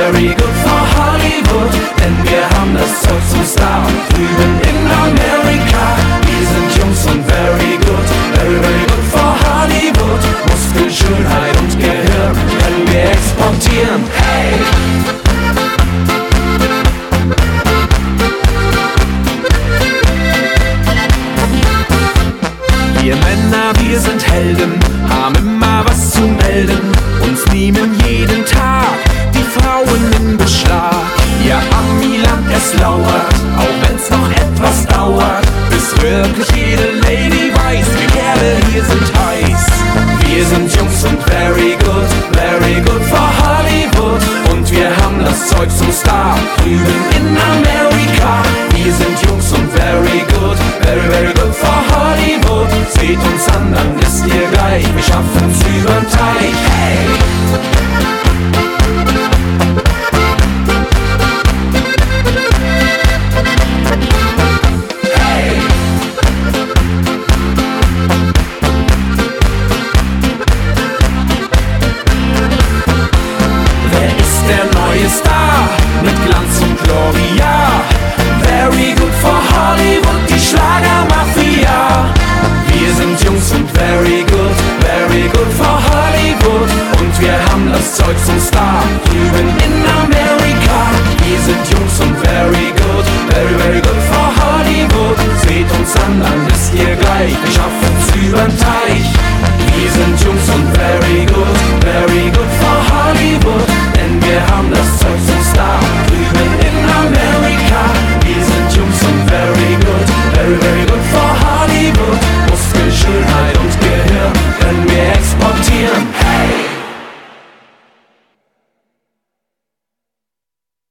very good for Hollywood, denn wir haben das Zeug zum Star drüben in Amerika. Wir sind Jungs und very good, very, very good for Hollywood. Muskel, Schönheit und Gehirn können wir exportieren. Hey! Wir Männer, wir sind Helden, haben immer was zu melden. Uns nehmen jeden Tag die Frauen in Beschlag. Ja, Amiland, es lauert, auch wenn's noch etwas dauert, bis wirklich jede Lady weiß, wir Kerle hier sind heiß. Wir sind Jungs und very good for Hollywood. Und wir haben das Zeug zum Star drüben in Amerika. Wir sind Jungs und very good for Hollywood. Seht uns an, dann wisst ihr gleich, wir schaffen's übern Teich. Hey! Star mit Glanz und Gloria. Very good for Hollywood, die Schlagermafia. Wir sind Jungs und very good for Hollywood. Und wir haben das Zeug zum Star drüben in Amerika. Wir sind Jungs und very good for Hollywood. Seht uns an, dann wisst ihr gleich, wir schaffen